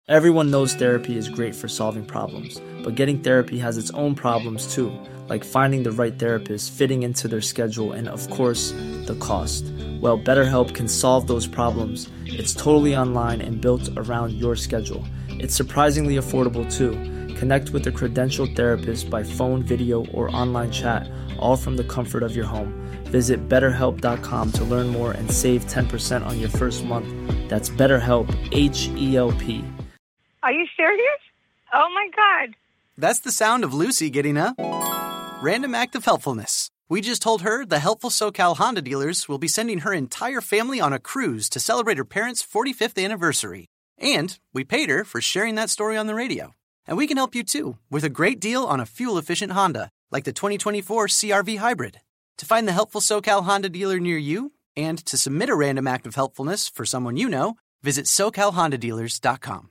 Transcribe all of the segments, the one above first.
Everyone knows therapy is great for solving problems, but getting therapy has its own problems too, like finding the right therapist, fitting into their schedule, and of course, the cost. Well, BetterHelp can solve those problems. It's totally online and built around your schedule. It's surprisingly affordable too. Connect with a credentialed therapist by phone, video, or online chat, all from the comfort of your home. Visit BetterHelp.com to learn more and save 10% on your first month. That's BetterHelp, H-E-L-P. Are you serious? Oh my God. That's the sound of Lucy getting a random act of helpfulness. We just told her the helpful SoCal Honda dealers will be sending her entire family on a cruise to celebrate her parents' 45th anniversary. And we paid her for sharing that story on the radio. And we can help you too with a great deal on a fuel-efficient Honda, like the 2024 CR-V Hybrid. To find the helpful SoCal Honda dealer near you and to submit a random act of helpfulness for someone you know, visit SoCalHondaDealers.com.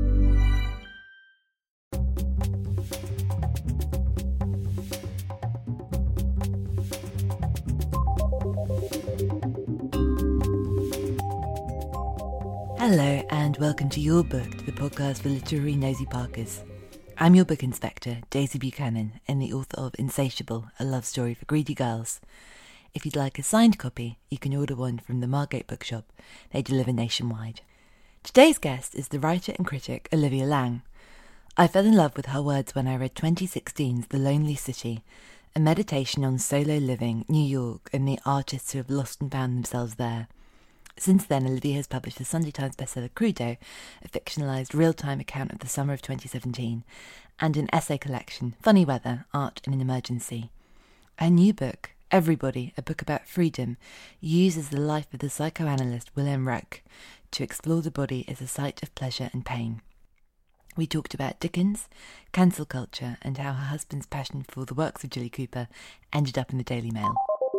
Hello and welcome to Your Book, the podcast for literary nosy parkers. I'm your book inspector, Daisy Buchanan, and the author of Insatiable, a love story for greedy girls. If you'd like a signed copy, you can order one from the Margate Bookshop. They deliver nationwide. Today's guest is the writer and critic Olivia Laing. I fell in love with her words when I read 2016's The Lonely City, a meditation on solo living, New York, and the artists who have lost and found themselves there. Since then, Olivia has published the Sunday Times bestseller Crudo, a fictionalised real-time account of the summer of 2017, and an essay collection, Funny Weather, Art in an Emergency. Her new book, Everybody, a book about freedom, uses the life of the psychoanalyst Wilhelm Reich to explore the body as a site of pleasure and pain. We talked about Dickens, cancel culture, and how her husband's passion for the works of Jilly Cooper ended up in the Daily Mail.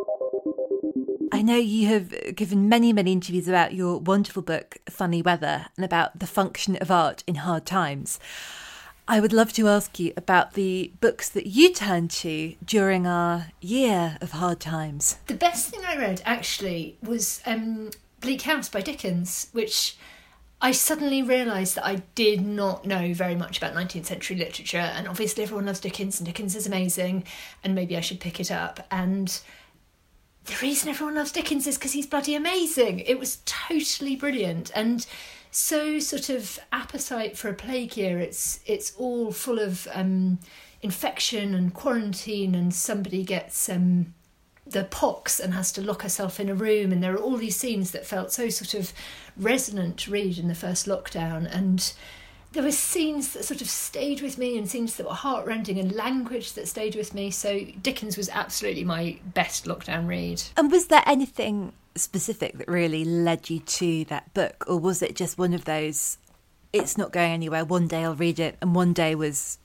I know you have given many, many interviews about your wonderful book, Funny Weather, and about the function of art in hard times. I would love to ask you about the books that you turned to during our year of hard times. The best thing I read, actually, was Bleak House by Dickens, which I suddenly realised that I did not know very much about 19th century literature, and obviously everyone loves Dickens, and Dickens is amazing, and maybe I should pick it up. And the reason everyone loves Dickens is because he's bloody amazing. It was totally brilliant, and so sort of appetite for a plague year. It's all full of infection and quarantine, and somebody gets the pox and has to lock herself in a room, and there are all these scenes that felt so sort of resonant to read in the first lockdown, and there were scenes that sort of stayed with me and scenes that were heartrending and language that stayed with me. So Dickens was absolutely my best lockdown read. And was there anything specific that really led you to that book? Or was it just one of those, it's not going anywhere, one day I'll read it, and one day was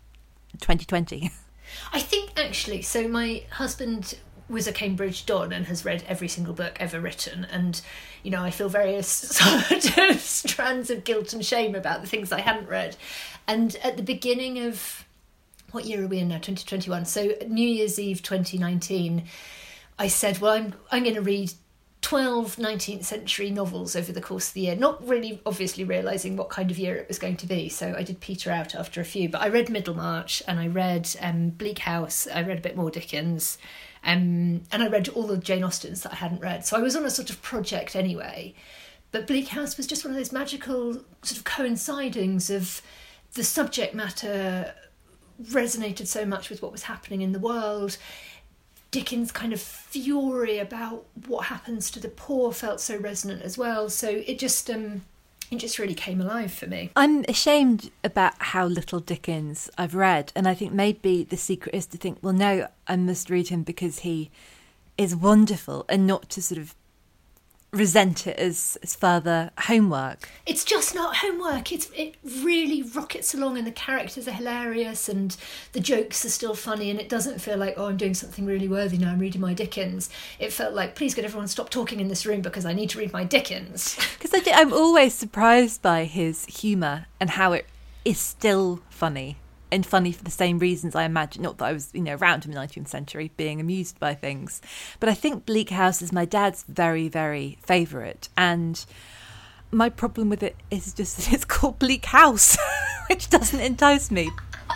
2020? I think actually, so my husband was a Cambridge Don and has read every single book ever written, and you know, I feel various sort of strands of guilt and shame about the things I hadn't read. And at the beginning of, what year are we in now, 2021, so New Year's Eve 2019, I said, well, I'm going to read 12 19th century novels over the course of the year, not really obviously realising what kind of year it was going to be, so I did peter out after a few, but I read Middlemarch, and I read Bleak House, I read a bit more Dickens, and I read all the Jane Austens that I hadn't read, so I was on a sort of project anyway. But Bleak House was just one of those magical sort of coincidings of the subject matter resonated so much with what was happening in the world. Dickens' kind of fury about what happens to the poor felt so resonant as well. So it just really came alive for me. I'm ashamed about how little Dickens I've read, and I think maybe the secret is to think, well, no, I must read him because he is wonderful, and not to sort of resent it as further homework. It's just not homework. It really rockets along, and the characters are hilarious and the jokes are still funny, and it doesn't feel like, oh, I'm doing something really worthy now, I'm reading my Dickens. It felt like, please could everyone stop talking in this room because I need to read my Dickens. Because I'm always surprised by his humour and how it is still funny. And funny for the same reasons, I imagine. Not that I was, around in the 19th century being amused by things. But I think Bleak House is my dad's very, very favourite. And my problem with it is just that it's called Bleak House, which doesn't entice me.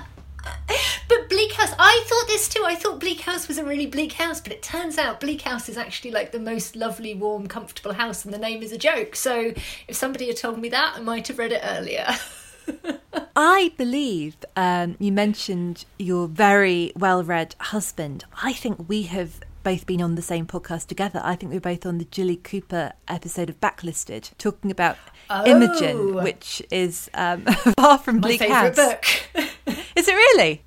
But Bleak House, I thought this too. I thought Bleak House was a really bleak house, but it turns out Bleak House is actually like the most lovely, warm, comfortable house, and the name is a joke. So if somebody had told me that, I might have read it earlier. I believe you mentioned your very well-read husband. I think we have both been on the same podcast together. I think we were both on the Jilly Cooper episode of Backlisted, talking about Imogen, which is far from Bleak House. My favourite book. Is it really?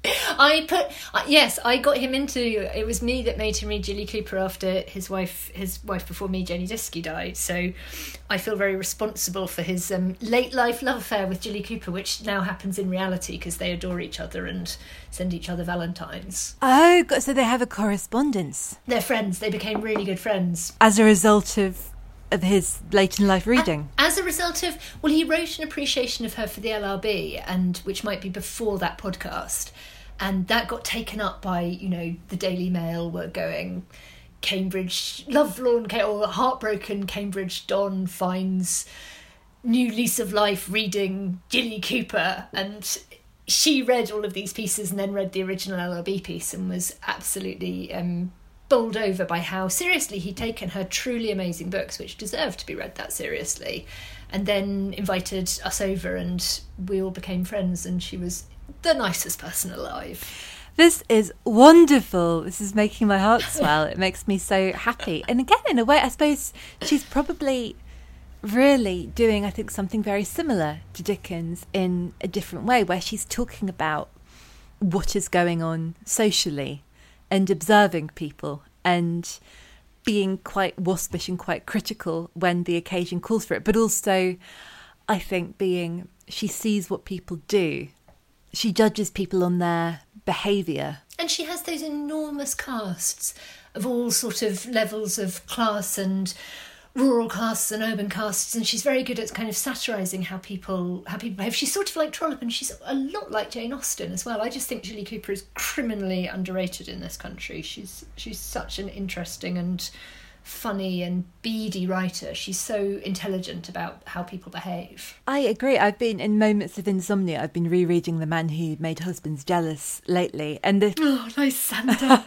Yes, I got him into. It was me that made him read Jilly Cooper after his wife before me, Jenny Diskey, died. So I feel very responsible for his late life love affair with Jilly Cooper, which now happens in reality because they adore each other and send each other valentines. Oh, God, so they have a correspondence. They're friends. They became really good friends As a result of his late in life reading. As a result of, well, he wrote an appreciation of her for the LRB, and which might be before that podcast, and that got taken up by, you know, the Daily Mail were going, Cambridge lovelorn or heartbroken Cambridge Don finds new lease of life reading Jilly Cooper, and she read all of these pieces and then read the original LRB piece and was absolutely bowled over by how seriously he'd taken her truly amazing books, which deserved to be read that seriously, and then invited us over and we all became friends, and she was the nicest person alive. This is wonderful. This is making my heart swell. It makes me so happy. And again, in a way, I suppose she's probably really doing, I think, something very similar to Dickens in a different way, where she's talking about what is going on socially and observing people and being quite waspish and quite critical when the occasion calls for it. But also, I think, she sees what people do. She judges people on their behaviour. And she has those enormous casts of all sort of levels of class and rural castes and urban castes, and she's very good at kind of satirising how people behave. She's sort of like Trollope, and she's a lot like Jane Austen as well. I just think Jilly Cooper is criminally underrated in this country. She's such an interesting and funny and beady writer. She's so intelligent about how people behave. I agree. I've been in moments of insomnia. I've been rereading The Man Who Made Husbands Jealous lately, and oh, Lysander.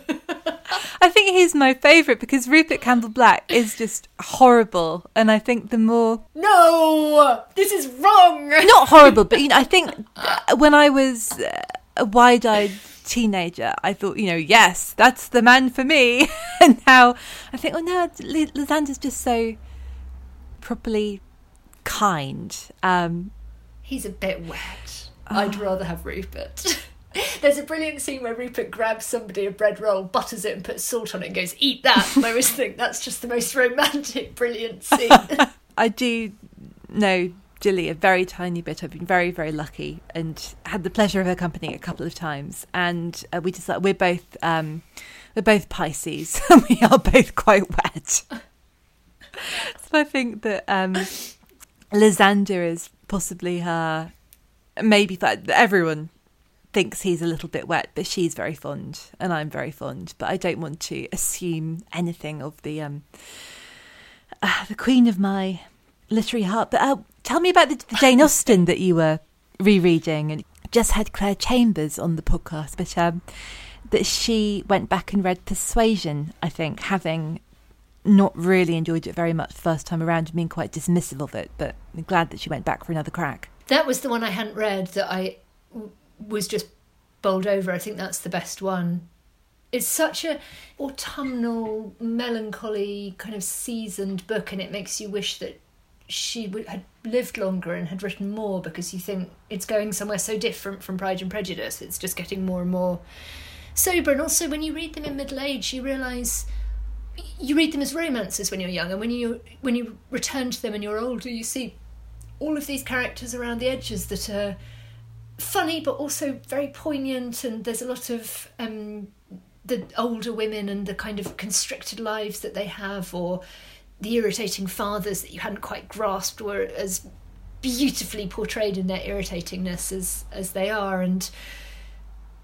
I think he's my favourite because Rupert Campbell-Black is just horrible, and I think the more... No! This is wrong! Not horrible, but, you know, I think when I was a wide-eyed teenager, I thought, you know, yes, that's the man for me. And now I think, oh no, Lysander's just so properly kind. He's a bit wet. I'd rather have Rupert. There's a brilliant scene where Rupert grabs somebody a bread roll, butters it and puts salt on it and goes, eat that. And I always think that's just the most romantic, brilliant scene. I do know Jilly a very tiny bit. I've been very, very lucky and had the pleasure of her company a couple of times. And we just we're both Pisces and we are both quite wet. So I think that Lysander is possibly her. Maybe everyone thinks he's a little bit wet, but she's very fond and I'm very fond. But I don't want to assume anything of the queen of my literary heart. But tell me about the Jane Austen that you were rereading. And just had Claire Chambers on the podcast, but that she went back and read Persuasion, I think, having not really enjoyed it very much the first time around and being quite dismissive of it, but I'm glad that she went back for another crack. That was the one I hadn't read that I was just bowled over. I think that's the best one. It's such a autumnal, melancholy, kind of seasoned book, and it makes you wish that she had lived longer and had written more, because you think it's going somewhere so different from Pride and Prejudice. It's just getting more and more sober. And also when you read them in middle age, you realise you read them as romances when you're young, and when you return to them when you're older, you see all of these characters around the edges that are funny but also very poignant, and there's a lot of the older women and the kind of constricted lives that they have, or the irritating fathers that you hadn't quite grasped were as beautifully portrayed in their irritatingness as they are. And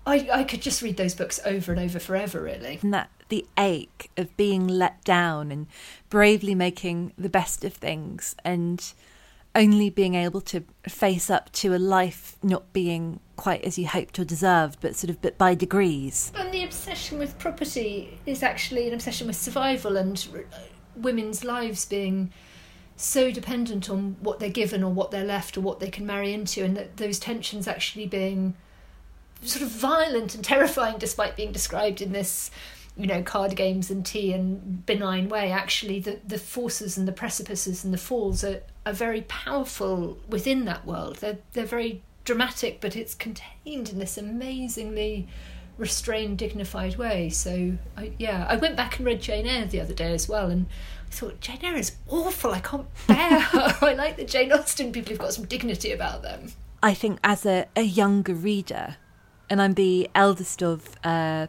I could just read those books over and over forever, really. And that the ache of being let down and bravely making the best of things and only being able to face up to a life not being quite as you hoped or deserved, but by degrees. And the obsession with property is actually an obsession with survival and women's lives being so dependent on what they're given or what they're left or what they can marry into, and that those tensions actually being sort of violent and terrifying despite being described in this, card games and tea and benign way. Actually, the forces and the precipices and the falls are very powerful within that world. They're very dramatic, but it's contained in this amazingly restrained, dignified way. So, I went back and read Jane Eyre the other day as well, and I thought, Jane Eyre is awful. I can't bear her. I like the Jane Austen people who've got some dignity about them. I think as a younger reader, and I'm the eldest of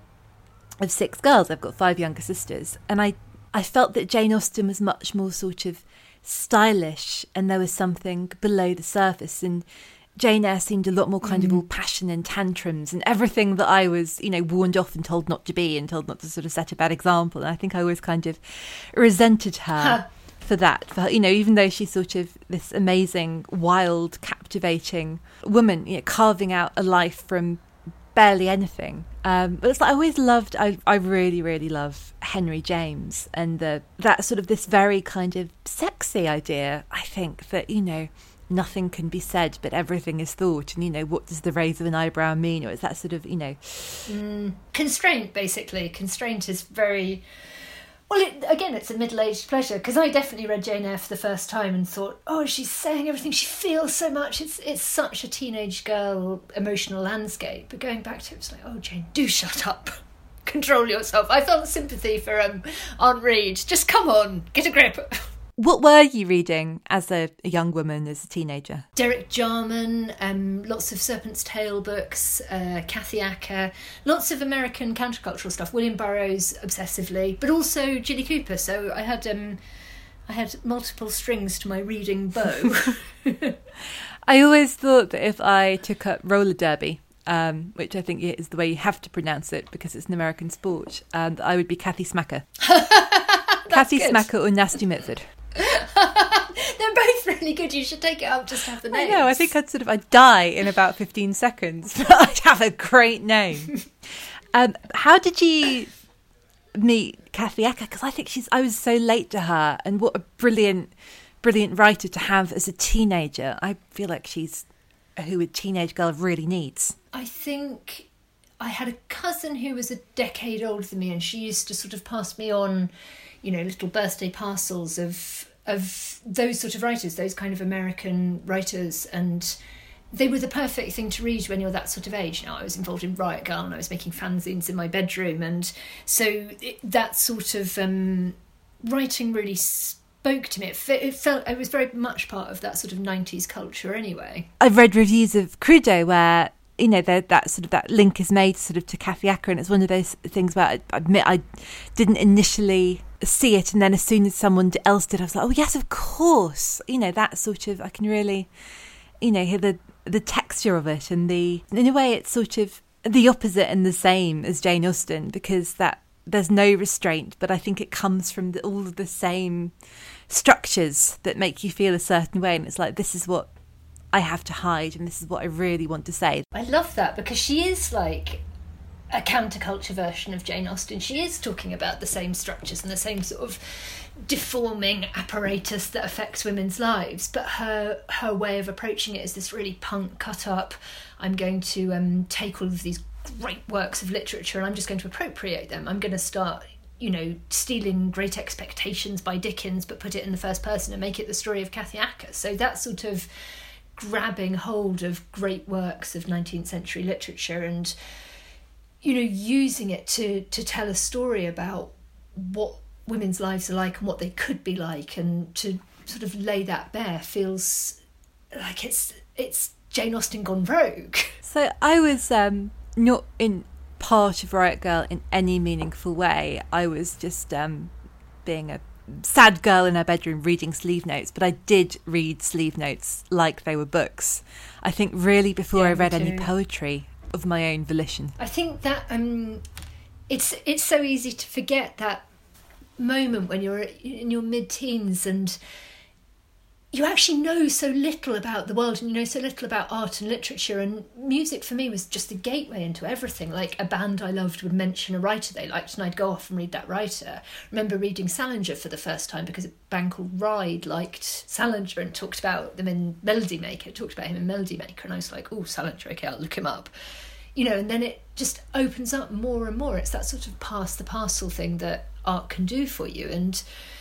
6 girls. I've got 5 younger sisters. And I felt that Jane Austen was much more sort of stylish, and there was something below the surface. And Jane Eyre seemed a lot more kind of all passion and tantrums and everything that I was, warned off and told not to be and told not to sort of set a bad example. And I think I always kind of resented her for that. For her, even though she's sort of this amazing, wild, captivating woman, carving out a life from barely anything. But it's like I always loved, I really, really love Henry James and that sort of this very kind of sexy idea, I think, that, nothing can be said but everything is thought, and, what does the raise of an eyebrow mean? Or it's that sort of, Constraint, basically. Constraint is very... Well, it's a middle-aged pleasure, because I definitely read Jane Eyre for the first time and thought, oh, she's saying everything, she feels so much. It's such a teenage girl emotional landscape. But going back to it, it's like, oh, Jane, do shut up. Control yourself. I felt sympathy for Aunt Reed. Just come on, get a grip. What were you reading as a young woman, as a teenager? Derek Jarman, lots of Serpent's Tail books, Kathy Acker, lots of American countercultural stuff, William Burroughs obsessively, but also Jilly Cooper. So I had multiple strings to my reading bow. I always thought that if I took up roller derby, which I think is the way you have to pronounce it because it's an American sport, that I would be Kathy Smacker. Kathy good. Smacker or Nasty Mitford. They're both really good. You should take it up just to have the names. I know. I think I'd die in about 15 seconds, but I'd have a great name. How did you meet Kathy Acker? Because I think I was so late to her, and what a brilliant writer to have as a teenager. I feel like she's who a teenage girl really needs. I think I had a cousin who was a decade older than me, and she used to sort of pass me on, little birthday parcels of those sort of writers, those kind of American writers, and they were the perfect thing to read when you're that sort of age. I was involved in Riot Girl and I was making fanzines in my bedroom, and so that sort of writing really spoke to me. It felt I was very much part of that sort of 90s culture anyway. I've read reviews of Crudo where that link is made sort of to Kathy Acker, and it's one of those things where I admit I didn't initially see it, and then as soon as someone else did, I was like, oh yes, of course. That sort of, I can really, hear the texture of it, and in a way it's sort of the opposite and the same as Jane Austen, because that there's no restraint, but I think it comes from all of the same structures that make you feel a certain way, and it's like, this is what I have to hide, and this is what I really want to say. I love that, because she is like a counterculture version of Jane Austen. She is talking about the same structures and the same sort of deforming apparatus that affects women's lives, but her way of approaching it is this really punk, cut up, I'm going to take all of these great works of literature and I'm just going to appropriate them. I'm going to start stealing Great Expectations by Dickens, but put it in the first person and make it the story of Kathy Acker. So that sort of grabbing hold of great works of 19th century literature and using it to tell a story about what women's lives are like and what they could be like, and to sort of lay that bare feels like it's Jane Austen gone rogue. So I was not in part of Riot Girl in any meaningful way. I was just being a sad girl in her bedroom reading sleeve notes, but I did read sleeve notes like they were books. I think really before I read any poetry, of my own volition. I think that it's so easy to forget that moment when you're in your mid-teens and you actually know so little about the world and you know so little about art and literature, and music for me was just a gateway into everything. Like, a band I loved would mention a writer they liked and I'd go off and read that writer. I remember reading Salinger for the first time because a band called Ride liked Salinger and talked about them in Melody Maker, talked about him in Melody Maker, and I was like, oh, Salinger, okay, I'll look him up. You know, and then it just opens up more and more. It's that sort of pass the parcel thing that art can do for you. And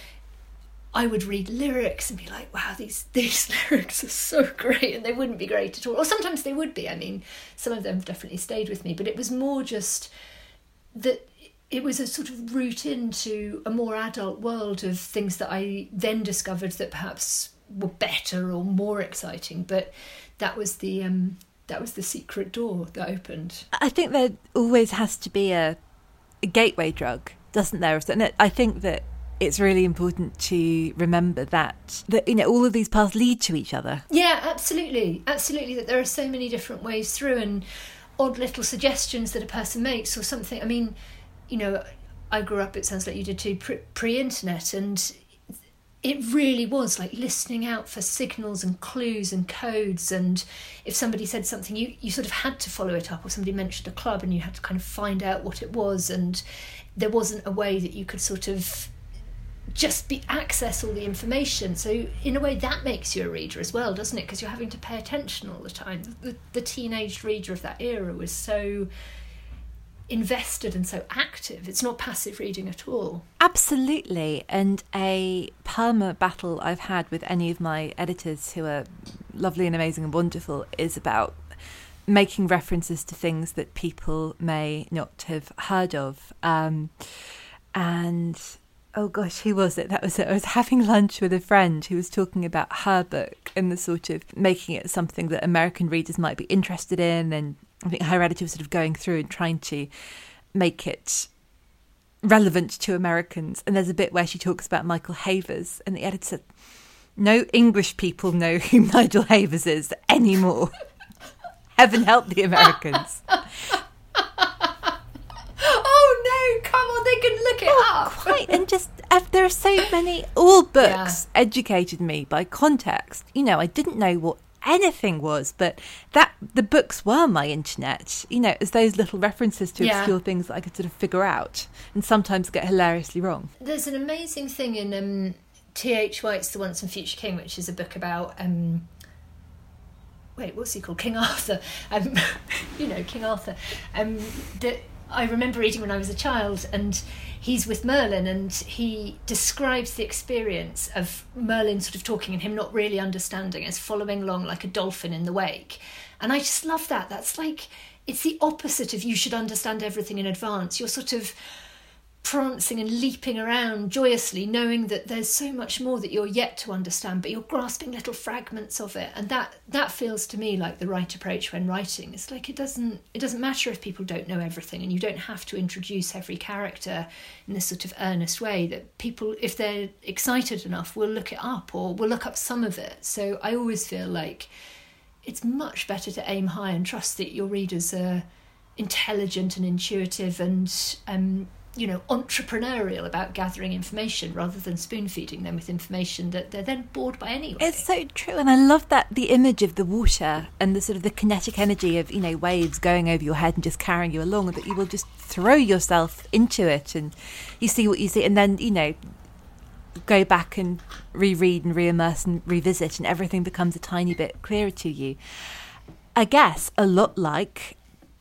I would read lyrics and be like, wow, these lyrics are so great, and they wouldn't be great at all. Or sometimes they would be. I mean, some of them have definitely stayed with me, but it was more just that it was a sort of route into a more adult world of things that I then discovered that perhaps were better or more exciting. But that was the secret door that opened. I think there always has to be a gateway drug, doesn't there? And I think that it's really important to remember that you know, all of these paths lead to each other. Yeah, absolutely. That there are so many different ways through, and odd little suggestions that a person makes or something. I mean, you know, I grew up, it sounds like you did too, pre-internet, and it really was like listening out for signals and clues and codes, and if somebody said something, you sort of had to follow it up, or somebody mentioned a club and you had to kind of find out what it was, and there wasn't a way that you could sort of just access all the information. So in a way that makes you a reader as well, doesn't it? Because you're having to pay attention all the time. The teenage reader of that era was so invested and so active. It's not passive reading at all. Absolutely. And a perma battle I've had with any of my editors, who are lovely and amazing and wonderful, is about making references to things that people may not have heard of. And oh gosh, who was it? That was it. I was having lunch with a friend who was talking about her book and the sort of making it something that American readers might be interested in. And I think her editor was sort of going through and trying to make it relevant to Americans. And there's a bit where she talks about Michael Havers, and the editor said, no English people know who Nigel Havers is anymore. Heaven help the Americans. Come on, they can look it up. Quite, and just there are so many. All books educated me by context. You know, I didn't know what anything was, but that the books were my internet. You know, as those little references to obscure things that I could sort of figure out, and sometimes get hilariously wrong. There's an amazing thing in T.H. White's The Once and Future King, which is a book about what's he called? King Arthur. You know, King Arthur. That I remember reading when I was a child, and he's with Merlin, and he describes the experience of Merlin sort of talking and him not really understanding, as following along like a dolphin in the wake. And I just love that. That's like, it's the opposite of you should understand everything in advance. You're sort of prancing and leaping around joyously, knowing that there's so much more that you're yet to understand, but you're grasping little fragments of it. And that feels to me like the right approach when writing. It's like it doesn't matter if people don't know everything, and you don't have to introduce every character in this sort of earnest way. That people, if they're excited enough, will look it up, or will look up some of it. So I always feel like it's much better to aim high and trust that your readers are intelligent and intuitive and you know, entrepreneurial about gathering information, rather than spoon feeding them with information that they're then bored by anyway. It's so true, and I love that the image of the water and the sort of the kinetic energy of, you know, waves going over your head and just carrying you along, that you will just throw yourself into it and you see what you see, and then, you know, go back and reread and re-immerse and revisit, and everything becomes a tiny bit clearer to you. I guess a lot like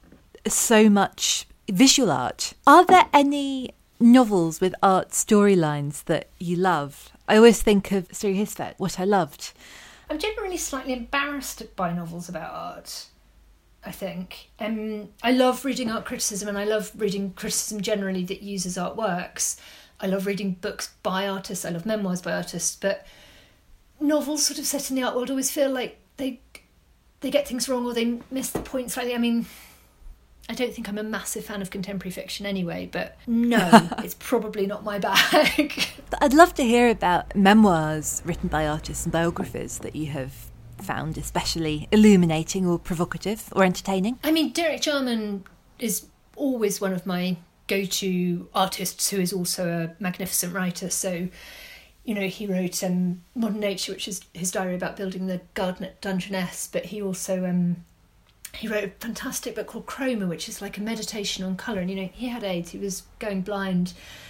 so much visual art. Are there any novels with art storylines that you love? I always think of Siri Histvedt, What I Loved. I'm generally slightly embarrassed by novels about art, I think. I love reading art criticism, and I love reading criticism generally that uses artworks. I love reading books by artists, I love memoirs by artists, but novels sort of set in the art world always feel like they get things wrong, or they miss the point slightly. I mean, I don't think I'm a massive fan of contemporary fiction anyway, but no, it's probably not my bag. I'd love to hear about memoirs written by artists and biographies that you have found especially illuminating or provocative or entertaining? I mean, Derek Jarman is always one of my go-to artists who is also a magnificent writer. So, you know, he wrote Modern Nature, which is his diary about building the garden at Dungeness, but he also he wrote a fantastic book called Chroma, which is like a meditation on colour. And, you know, he had AIDS, he was going blind,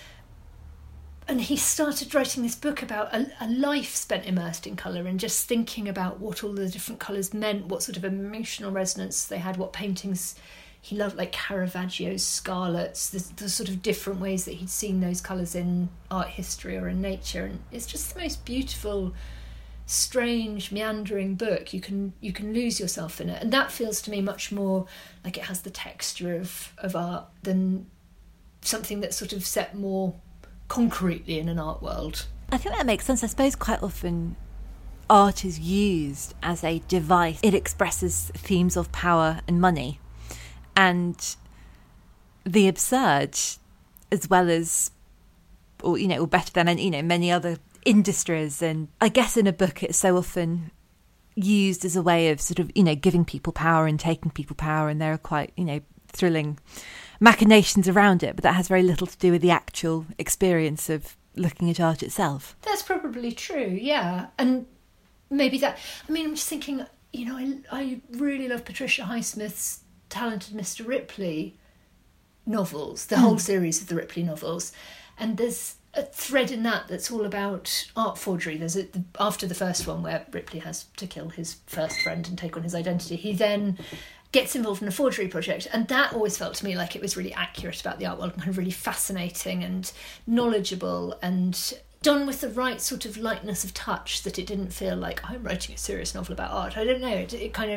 and he started writing this book about a life spent immersed in colour and just thinking about what all the different colours meant, what sort of emotional resonance they had, what paintings he loved, like Caravaggio's Scarlets, the sort of different ways that he'd seen those colours in art history or in nature. And it's just the most beautiful, strange, meandering book. You can lose yourself in it. And that feels to me much more like it has the texture of art than something that's sort of set more concretely in an art world. I think that makes sense. I suppose quite often art is used as a device. It expresses themes of power and money and the absurd, as well as, or better than many other industries. And I guess in a book it's so often used as a way of sort of giving people power and taking people power, and there are quite thrilling machinations around it, but that has very little to do with the actual experience of looking at art itself. That's probably true, yeah. And maybe that, I mean, I'm just thinking, I really love Patricia Highsmith's Talented Mr. Ripley novels, the whole series of the Ripley novels, and there's a thread in that that's all about art forgery. There's after the first one where Ripley has to kill his first friend and take on his identity, he then gets involved in a forgery project, and that always felt to me like it was really accurate about the art world and kind of really fascinating and knowledgeable and done with the right sort of lightness of touch, that it didn't feel like I'm writing a serious novel about art. I don't know,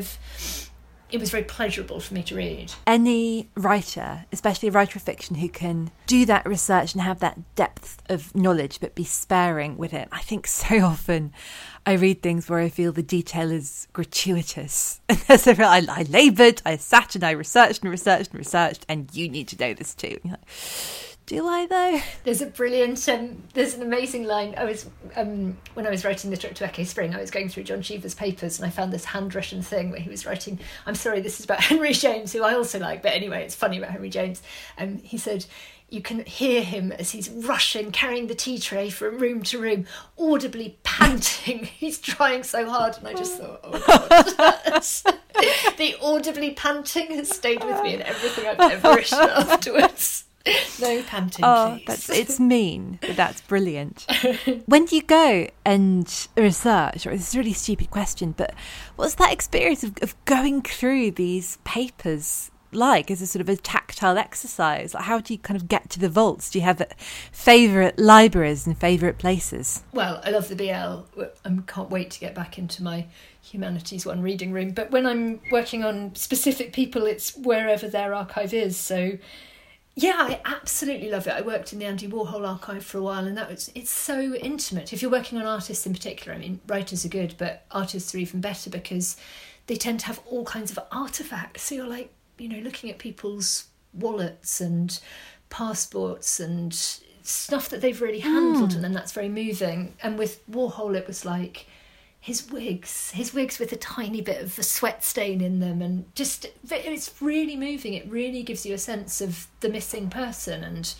it was very pleasurable for me to read. Any writer, especially a writer of fiction, who can do that research and have that depth of knowledge but be sparing with it. I think so often I read things where I feel the detail is gratuitous. And I laboured, I sat and I researched and researched and researched, and you need to know this too. And you're like, do I though? There's a brilliant, there's an amazing line. I was, when I was writing The Trip to Echo Spring, I was going through John Cheever's papers and I found this handwritten thing where he was writing, I'm sorry, this is about Henry James, who I also like, but anyway, it's funny about Henry James. He said, you can hear him as he's rushing, carrying the tea tray from room to room, audibly panting. He's trying so hard. And I just thought, oh God. The audibly panting has stayed with me in everything I've ever written afterwards. No panting, please. It's mean, but that's brilliant. When do you go and research, or it's a really stupid question, but what's that experience of going through these papers like? As a sort of a tactile exercise? Like, how do you kind of get to the vaults? Do you have favourite libraries and favourite places? Well, I love the BL. I can't wait to get back into my Humanities 1 reading room. But when I'm working on specific people, it's wherever their archive is. So yeah, I absolutely love it. I worked in the Andy Warhol archive for a while, and it's so intimate. If you're working on artists in particular, I mean, writers are good, but artists are even better because they tend to have all kinds of artefacts. So you're like, looking at people's wallets and passports and stuff that they've really handled, and then that's very moving. And with Warhol, it was like his wigs with a tiny bit of a sweat stain in them, and just, it's really moving. It really gives you a sense of the missing person, and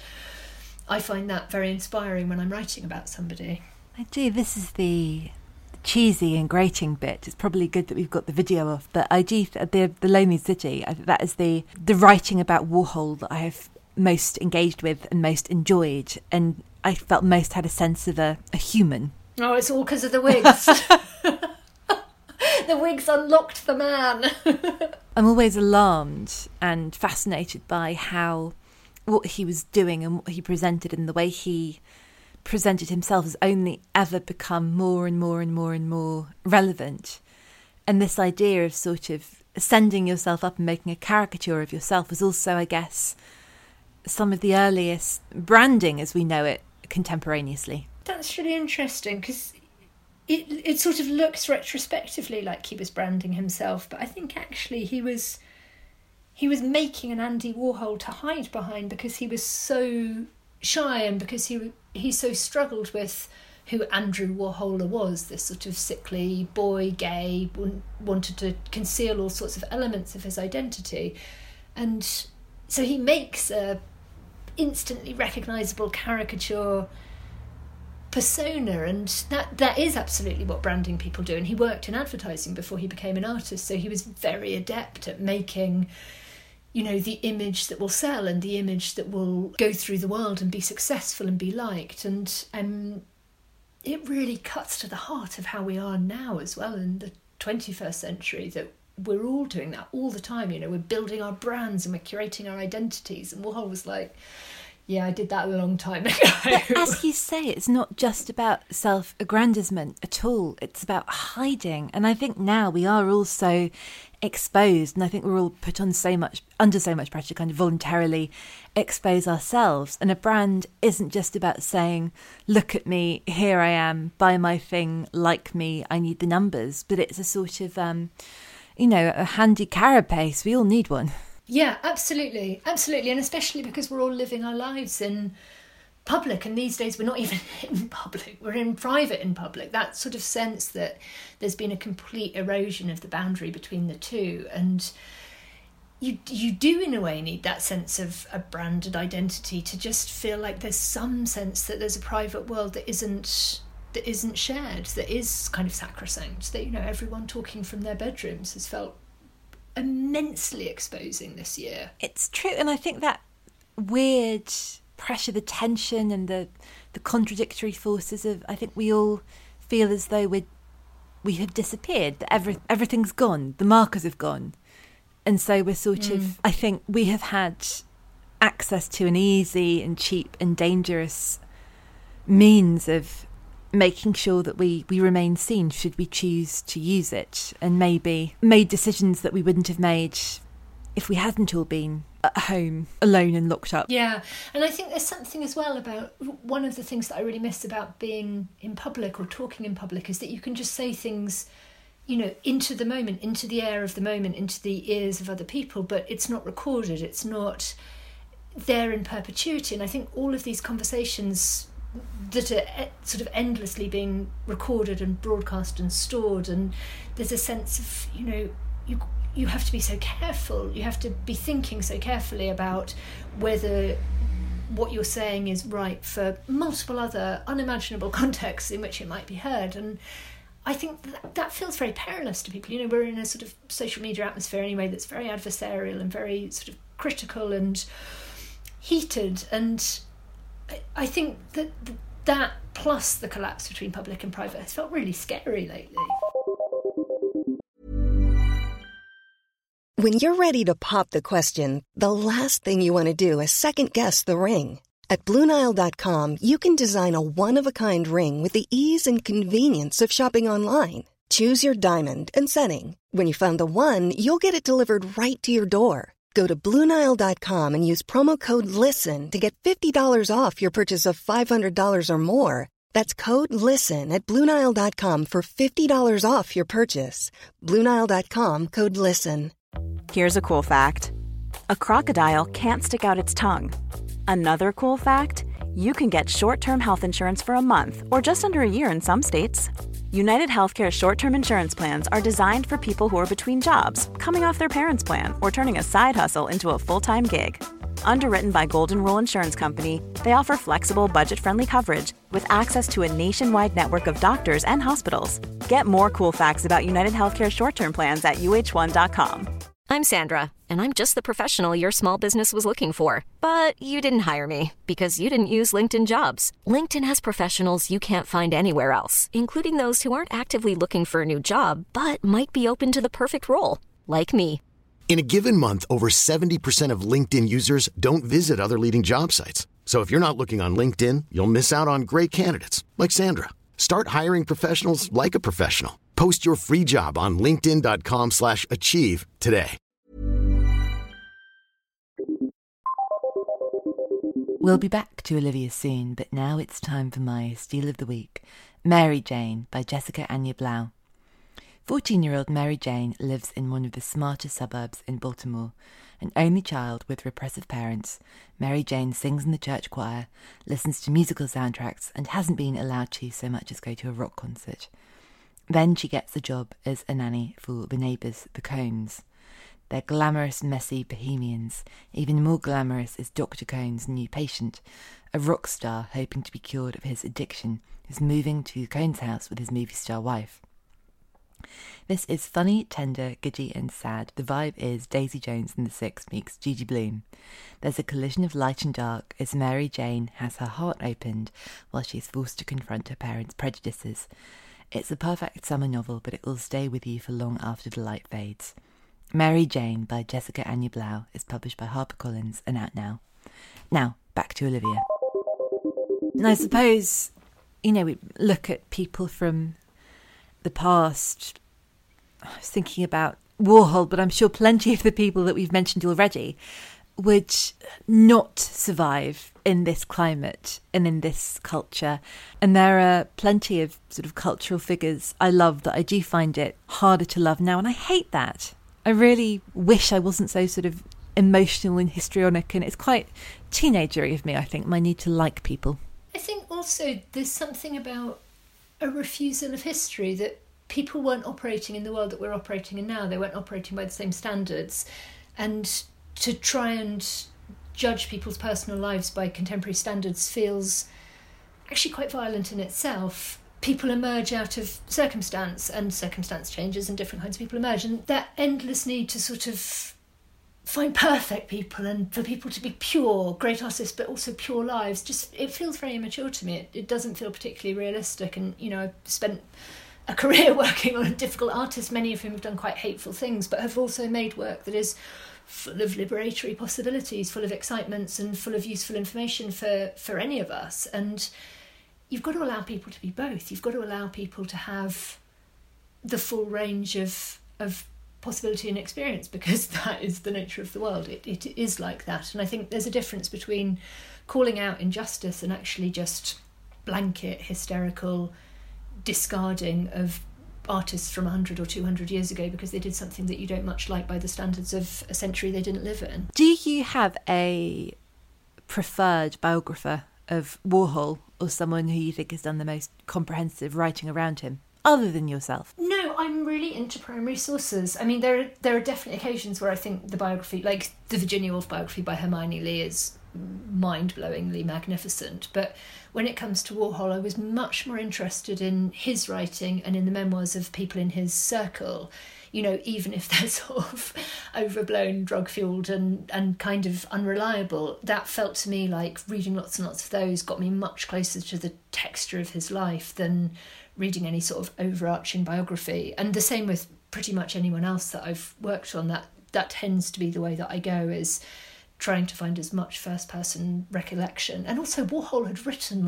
I find that very inspiring when I'm writing about somebody. I do. This is the cheesy and grating bit. It's probably good that we've got the video of, but I do, the Lonely City, I think that is the writing about Warhol that I have most engaged with and most enjoyed, and I felt most had a sense of a human. Oh, it's all because of the wigs. The wigs unlocked the man. I'm always alarmed and fascinated by what he was doing and what he presented, and the way he presented himself has only ever become more and more and more and more relevant. And this idea of sort of sending yourself up and making a caricature of yourself was also, I guess, some of the earliest branding as we know it contemporaneously. That's really interesting, because it sort of looks retrospectively like he was branding himself, but I think actually he was making an Andy Warhol to hide behind, because he was so shy and because he so struggled with who Andrew Warhola was, this sort of sickly boy, gay, wanted to conceal all sorts of elements of his identity. And so he makes a instantly recognisable caricature persona, and that is absolutely what branding people do. And he worked in advertising before he became an artist, so he was very adept at making, you know, the image that will sell and the image that will go through the world and be successful and be liked. And it really cuts to the heart of how we are now as well in the 21st century, that we're all doing that all the time. You know, we're building our brands and we're curating our identities. And Warhol was like, yeah, I did that a long time ago. But as you say, it's not just about self-aggrandisement at all. It's about hiding. And I think now we are all so exposed, and I think we're all put on under so much pressure to kind of voluntarily expose ourselves. And a brand isn't just about saying, look at me, here I am, buy my thing, like me, I need the numbers. But it's a sort of, a handy carapace. We all need one. Yeah, absolutely. Absolutely. And especially because we're all living our lives in public. And these days we're not even in public. We're in private in public. That sort of sense that there's been a complete erosion of the boundary between the two. And you do in a way need that sense of a branded identity to just feel like there's some sense that there's a private world that isn't shared, that is kind of sacrosanct, that, you know, everyone talking from their bedrooms has felt immensely exposing this year. It's true. And I think that weird pressure, the tension and the contradictory forces of, I think we all feel as though we have disappeared, that everything's gone, the markers have gone. And so we're sort of, I think we have had access to an easy and cheap and dangerous means of making sure that we remain seen should we choose to use it, and maybe made decisions that we wouldn't have made if we hadn't all been at home alone and locked up. Yeah, and I think there's something as well about, one of the things that I really miss about being in public or talking in public is that you can just say things, you know, into the moment, into the air of the moment, into the ears of other people, but it's not recorded, it's not there in perpetuity. And I think all of these conversations that are sort of endlessly being recorded and broadcast and stored, and there's a sense of, you know, you have to be so careful, you have to be thinking so carefully about whether what you're saying is right for multiple other unimaginable contexts in which it might be heard. And I think that feels very perilous to people. You know, we're in a sort of social media atmosphere anyway that's very adversarial and very sort of critical and heated, and I think that plus the collapse between public and private has felt really scary lately. When you're ready to pop the question, the last thing you want to do is second-guess the ring. At BlueNile.com, you can design a one-of-a-kind ring with the ease and convenience of shopping online. Choose your diamond and setting. When you find the one, you'll get it delivered right to your door. Go to BlueNile.com and use promo code LISTEN to get $50 off your purchase of $500 or more. That's code LISTEN at BlueNile.com for $50 off your purchase. BlueNile.com, code LISTEN. Here's a cool fact. A crocodile can't stick out its tongue. Another cool fact, you can get short-term health insurance for a month or just under a year in some states. United Healthcare short-term insurance plans are designed for people who are between jobs, coming off their parents' plan, or turning a side hustle into a full-time gig. Underwritten by Golden Rule Insurance Company, they offer flexible, budget-friendly coverage with access to a nationwide network of doctors and hospitals. Get more cool facts about United Healthcare short-term plans at uh1.com. I'm Sandra, and I'm just the professional your small business was looking for. But you didn't hire me because you didn't use LinkedIn Jobs. LinkedIn has professionals you can't find anywhere else, including those who aren't actively looking for a new job, but might be open to the perfect role, like me. In a given month, over 70% of LinkedIn users don't visit other leading job sites. So if you're not looking on LinkedIn, you'll miss out on great candidates like Sandra. Start hiring professionals like a professional. Post your free job on linkedin.com/achieve today. We'll be back to Olivia soon, but now it's time for my Steal of the Week, Mary Jane by Jessica Anya Blau. 14-year-old Mary Jane lives in one of the smartest suburbs in Baltimore. An only child with repressive parents, Mary Jane sings in the church choir, listens to musical soundtracks, and hasn't been allowed to so much as go to a rock concert. Then she gets a job as a nanny for the neighbours, the Cones. They're glamorous, messy bohemians. Even more glamorous is Dr. Cone's new patient, a rock star hoping to be cured of his addiction, who's moving to Cone's house with his movie star wife. This is funny, tender, giddy and sad. The vibe is Daisy Jones and the Six meets Judy Blume. There's a collision of light and dark as Mary Jane has her heart opened while she's forced to confront her parents' prejudices. It's a perfect summer novel, but it will stay with you for long after the light fades. Mary Jane by Jessica Anya Blau is published by HarperCollins and out now. Now, back to Olivia. And I suppose, we look at people from the past. I was thinking about Warhol, but I'm sure plenty of the people that we've mentioned already would not survive in this climate and in this culture. And there are plenty of sort of cultural figures I love that I do find it harder to love now, and I hate that. I really wish I wasn't so sort of emotional and histrionic, and it's quite teenagery of me, I think, my need to like people. I think also there's something about a refusal of history, that people weren't operating in the world that we're operating in now. They weren't operating by the same standards. And to try and judge people's personal lives by contemporary standards feels actually quite violent in itself. People emerge out of circumstance, and circumstance changes and different kinds of people emerge. And that endless need to sort of find perfect people and for people to be pure, great artists, but also pure lives, just, it feels very immature to me. It doesn't feel particularly realistic. And, I've spent a career working on difficult artists, many of whom have done quite hateful things, but have also made work that is full of liberatory possibilities, full of excitements and full of useful information for any of us. And you've got to allow people to be both. You've got to allow people to have the full range of possibility and experience, because that is the nature of the world. It is like that. And I think there's a difference between calling out injustice and actually just blanket hysterical discarding of artists from 100 or 200 years ago because they did something that you don't much like by the standards of a century they didn't live in. Do you have a preferred biographer of Warhol, or someone who you think has done the most comprehensive writing around him, other than yourself? No, I'm really into primary sources. I mean, there are definitely occasions where I think the biography, like the Virginia Woolf biography by Hermione Lee, is mind-blowingly magnificent. But when it comes to Warhol, I was much more interested in his writing and in the memoirs of people in his circle. Even if they're sort of overblown, drug-fueled and kind of unreliable, that felt to me like reading lots and lots of those got me much closer to the texture of his life than reading any sort of overarching biography. And the same with pretty much anyone else that I've worked on. That tends to be the way that I go, is trying to find as much first-person recollection. And also Warhol had written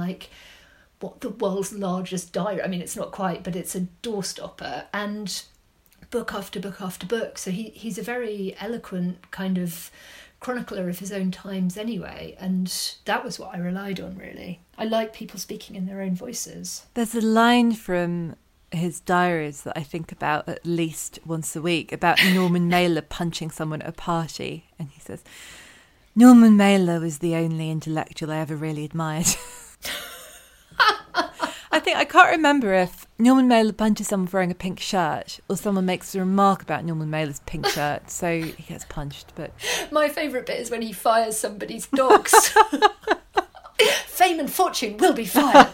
the world's largest diary. I mean, it's not quite, but it's a doorstopper. And book after book after book. So he's a very eloquent kind of chronicler of his own times anyway, and that was what I relied on, really. I like people speaking in their own voices. There's a line from his diaries that I think about at least once a week, about Norman Mailer punching someone at a party, and he says, "Norman Mailer was the only intellectual I ever really admired." I can't remember if Norman Mailer punches someone for wearing a pink shirt or someone makes a remark about Norman Mailer's pink shirt, so he gets punched. But my favourite bit is when he fires somebody's dogs. Fame and fortune will be fired.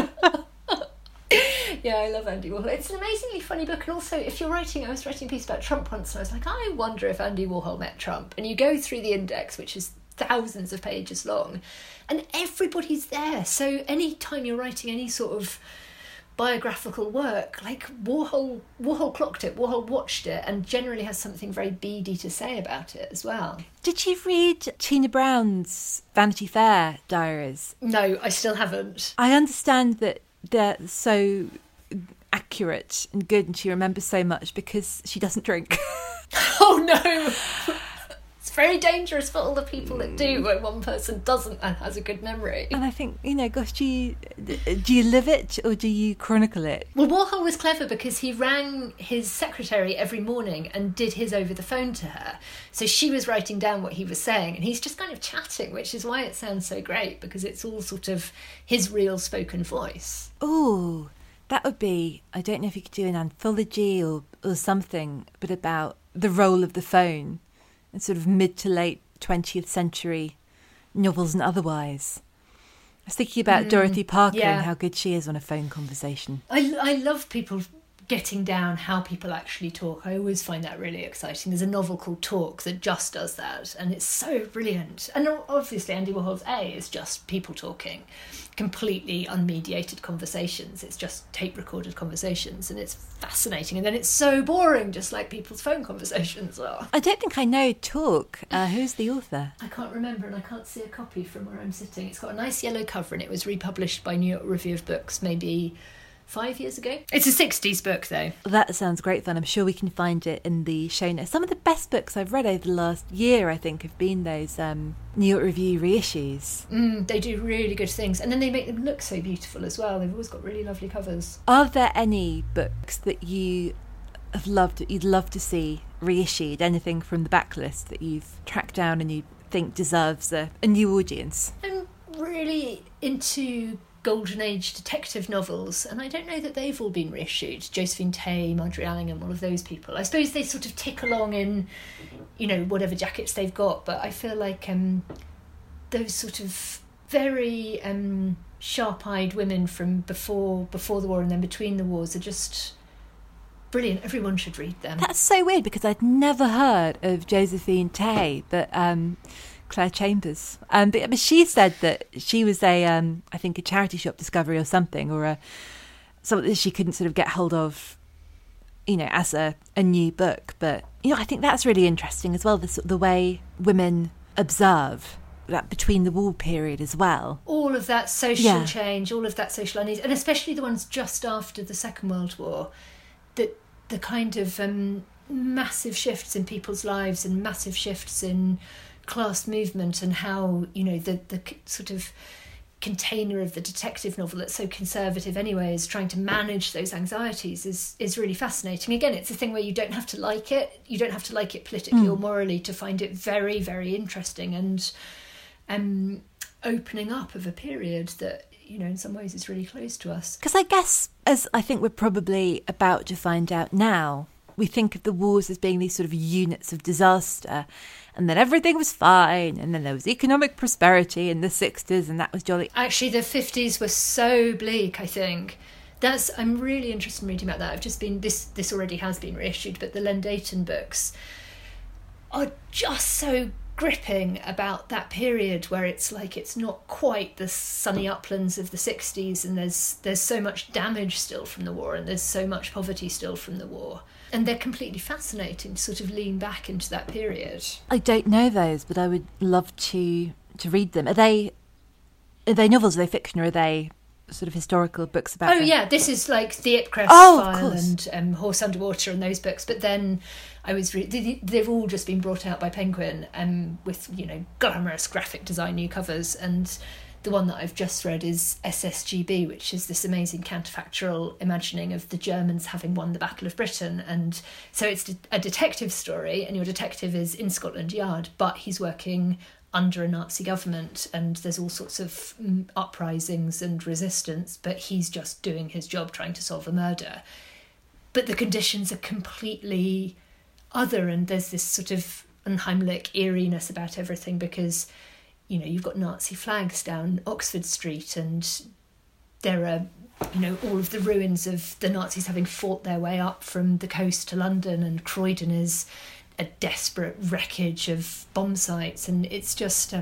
Yeah, I love Andy Warhol. It's an amazingly funny book. And also, if you're I was writing a piece about Trump once, and I was like, I wonder if Andy Warhol met Trump. And you go through the index, which is thousands of pages long, and everybody's there. So any time you're writing any sort of biographical work, like Warhol clocked it, Warhol watched it, and generally has something very beady to say about it as well. Did you read Tina Brown's Vanity Fair diaries? No, I still haven't. I understand that they're so accurate and good, and she remembers so much because she doesn't drink. Oh no! It's very dangerous for all the people that do, when one person doesn't and has a good memory. And I think, gosh, do you live it or do you chronicle it? Well, Warhol was clever because he rang his secretary every morning and did his over the phone to her. So she was writing down what he was saying, and he's just kind of chatting, which is why it sounds so great, because it's all sort of his real spoken voice. Oh, that would be, I don't know if you could do an anthology or something, but about the role of the phone in sort of mid to late 20th century novels and otherwise. I was thinking about Dorothy Parker and how good she is on a phone conversation. I love people getting down how people actually talk. I always find that really exciting. There's a novel called Talk that just does that, and it's so brilliant. And obviously Andy Warhol's A is just people talking, completely unmediated conversations. It's just tape recorded conversations, and it's fascinating. And then it's so boring, just like people's phone conversations are. I don't think I know Talk. Who's the author? I can't remember, and I can't see a copy from where I'm sitting. It's got a nice yellow cover, and it was republished by New York Review of Books maybe 5 years ago. It's a 60s book, though. That sounds great fun. I'm sure we can find it in the show notes. Some of the best books I've read over the last year, I think, have been those New York Review reissues. They do really good things, and then they make them look so beautiful as well. They've always got really lovely covers. Are there any books that you have loved, that you'd love to see reissued? Anything from the backlist that you've tracked down and you think deserves a new audience? I'm really into Golden Age detective novels, and I don't know that they've all been reissued. Josephine Tay, Marjorie Allingham, all of those people. I suppose they sort of tick along in, whatever jackets they've got, but I feel like those sort of very sharp-eyed women from before the war and then between the wars are just brilliant. Everyone should read them. That's so weird, because I'd never heard of Josephine Tay, but Claire Chambers. But she said that she was I think a charity shop discovery or something, or something that she couldn't sort of get hold of, as a new book. But, I think that's really interesting as well, the way women observe that between the war period as well. All of that social change, all of that social unease, and especially the ones just after the Second World War, that the kind of massive shifts in people's lives and massive shifts in class movement, and how the sort of container of the detective novel that's so conservative anyway is trying to manage those anxieties is really fascinating. Again, it's a thing where you don't have to like it politically or morally to find it very, very interesting and opening up of a period that in some ways is really close to us. Because I guess, as I think we're probably about to find out now, we think of the wars as being these sort of units of disaster, and then everything was fine, and then there was economic prosperity in the 60s, and that was jolly. Actually, the 50s were so bleak, I think. I'm really interested in reading about that. I've just been, this already has been reissued, but the Len Deighton books are just so gripping about that period where it's like it's not quite the sunny uplands of the 60s, and there's so much damage still from the war, and there's so much poverty still from the war. And they're completely fascinating to sort of lean back into that period. I don't know those, but I would love to read them. Are they novels? Are they fiction, or are they sort of historical books about them? Yeah, this is like the Ipcress file and Horse Underwater and those books. But then they've all just been brought out by Penguin with glamorous graphic design new covers, and the one that I've just read is SSGB, which is this amazing counterfactual imagining of the Germans having won the Battle of Britain. And so it's a detective story, and your detective is in Scotland Yard, but he's working under a Nazi government, and there's all sorts of uprisings and resistance, but he's just doing his job, trying to solve a murder. But the conditions are completely other, and there's this sort of unheimlich eeriness about everything, because you've got Nazi flags down Oxford Street, and there are, all of the ruins of the Nazis having fought their way up from the coast to London, and Croydon is a desperate wreckage of bomb sites, and it's just,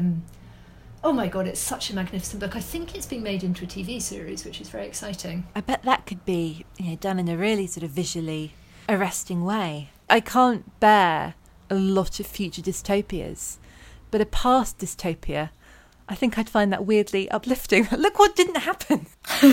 oh my God, it's such a magnificent book. I think it's being made into a TV series, which is very exciting. I bet that could be, done in a really sort of visually arresting way. I can't bear a lot of future dystopias, but a past dystopia, I think I'd find that weirdly uplifting. Look what didn't happen.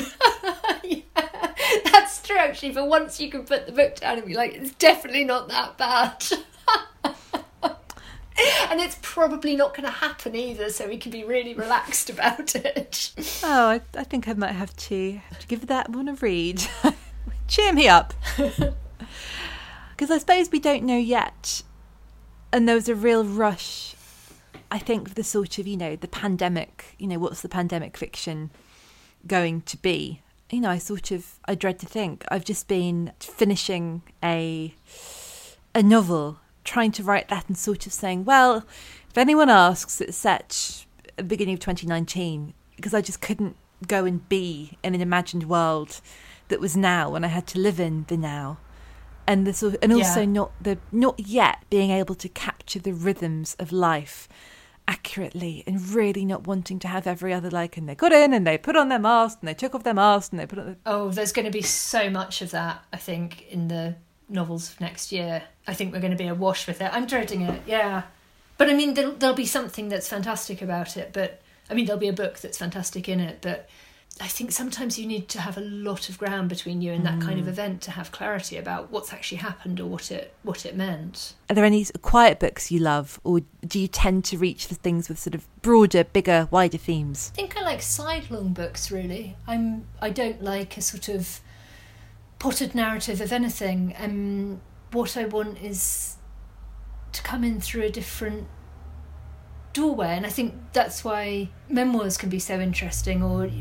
Yeah, that's true, actually. For once you can put the book down and be like, it's definitely not that bad. And it's probably not going to happen either, so we can be really relaxed about it. Oh, I think I might have to give that one a read. Cheer me up. Because I suppose we don't know yet. And there was a real rush, I think, of the sort of, the pandemic, what's the pandemic fiction going to be? I dread to think. I've just been finishing a novel, trying to write that and sort of saying, well, if anyone asks, it's set at the beginning of 2019, because I just couldn't go and be in an imagined world that was now, and I had to live in the now. And also not yet being able to capture the rhythms of life accurately, and really not wanting to have every other and they got in and they put on their mask and they took off their mask and they put on there's going to be so much of that, I think, in the novels of next year. I think we're going to be awash with it. I'm dreading it, yeah. But I mean, there'll be something that's fantastic about it, but I mean, there'll be a book that's fantastic in it, but I think sometimes you need to have a lot of ground between you and that kind of event to have clarity about what's actually happened or what it meant. Are there any quiet books you love, or do you tend to reach for things with sort of broader, bigger, wider themes? I think I like sidelong books, really. I don't like a sort of potted narrative of anything. What I want is to come in through a different doorway, and I think that's why memoirs can be so interesting, or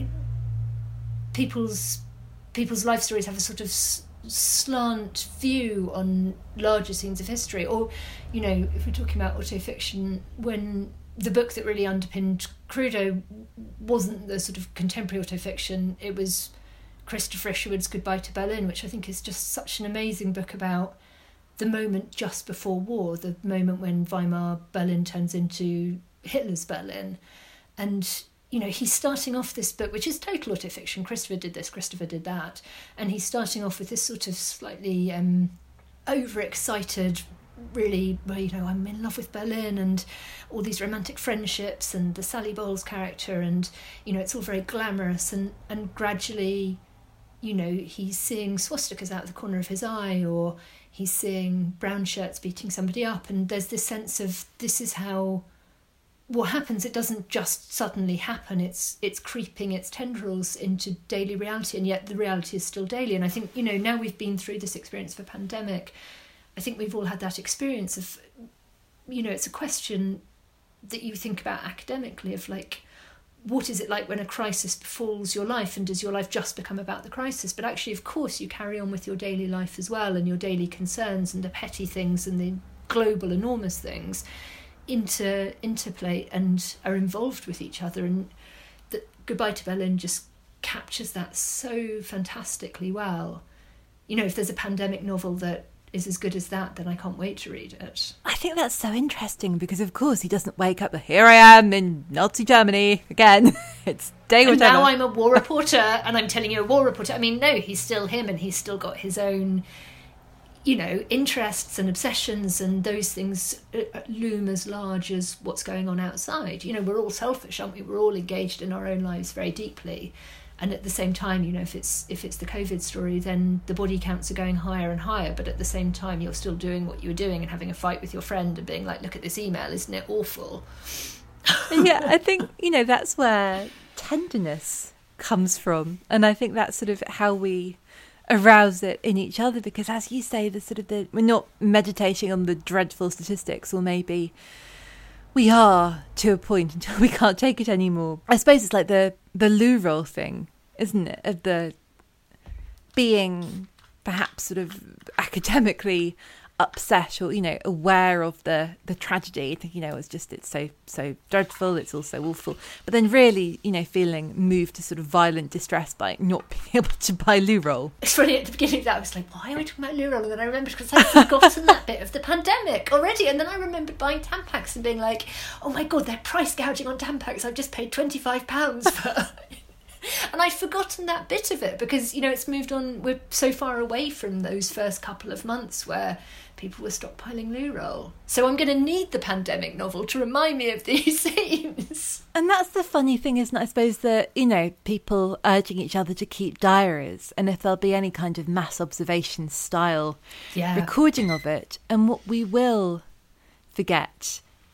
people's life stories have a sort of slant view on larger scenes of history. Or, if we're talking about autofiction, when the book that really underpinned Crudo wasn't the sort of contemporary autofiction, it was Christopher Isherwood's Goodbye to Berlin, which I think is just such an amazing book about the moment just before war, the moment when Weimar Berlin turns into Hitler's Berlin. And he's starting off this book, which is total autofiction. Christopher did this, Christopher did that. And he's starting off with this sort of slightly overexcited, really, I'm in love with Berlin and all these romantic friendships and the Sally Bowles character, and, it's all very glamorous. And gradually, he's seeing swastikas out of the corner of his eye, or he's seeing brown shirts beating somebody up. And there's this sense of, this is how what happens. It doesn't just suddenly happen. It's creeping its tendrils into daily reality, and yet the reality is still daily. And I think, now we've been through this experience of a pandemic, I think we've all had that experience of, it's a question that you think about academically of what is it like when a crisis befalls your life, and does your life just become about the crisis? But actually, of course, you carry on with your daily life as well, and your daily concerns and the petty things and the global enormous things interplay and are involved with each other. And the Goodbye to Berlin just captures that so fantastically well. If there's a pandemic novel that is as good as that, then I can't wait to read it. I think that's so interesting because, of course, he doesn't wake up, here I am in Nazi Germany again. It's day and whatever. Now I'm a war reporter and I'm telling you a war reporter. I mean, no, he's still him, and he's still got his own, interests and obsessions, and those things loom as large as what's going on outside. We're all selfish, aren't we? We're all engaged in our own lives very deeply. And at the same time, if it's the COVID story, then the body counts are going higher and higher. But at the same time, you're still doing what you were doing and having a fight with your friend and being like, look at this email, isn't it awful? Yeah, I think, that's where tenderness comes from. And I think that's sort of how we arouse it in each other, because as you say, we're not meditating on the dreadful statistics, or maybe we are to a point until we can't take it anymore. I suppose it's like the loo roll thing, isn't it? Of the being perhaps sort of academically upset, or aware of the tragedy, thinking it's so dreadful, it's also awful, but then really feeling moved to sort of violent distress by not being able to buy loo roll. It's funny, at the beginning of that I was like, why are we talking about loo roll? And then I remembered, because I'd forgotten that bit of the pandemic already, and then I remembered buying Tampax and being like, oh my god, they're price gouging on Tampax, I've just paid £25 for and I'd forgotten that bit of it, because it's moved on. We're so far away from those first couple of months where people were stockpiling loo roll. So I'm going to need the pandemic novel to remind me of these scenes. And that's the funny thing, isn't it? I suppose that, people urging each other to keep diaries, and if there'll be any kind of mass observation style recording of it. And what we will forget